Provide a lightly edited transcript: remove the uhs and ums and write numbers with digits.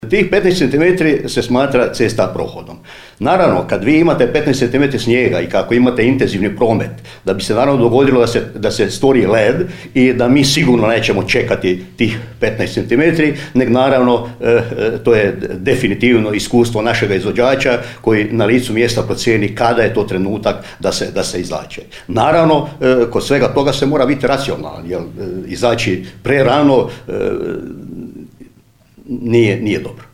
Tih 15 cm se smatra cesta prohodom. Naravno, kad vi imate 15 cm snijega i kako imate intenzivni promet, da bi se naravno dogodilo da se stvori led i da mi sigurno nećemo čekati tih 15 cm, nego naravno to je definitivno iskustvo našega izvođača koji na licu mjesta procijeni kada je to trenutak da se izlače. Naravno, kod svega toga se mora biti racionalan, jer izaći prerano nije dobro.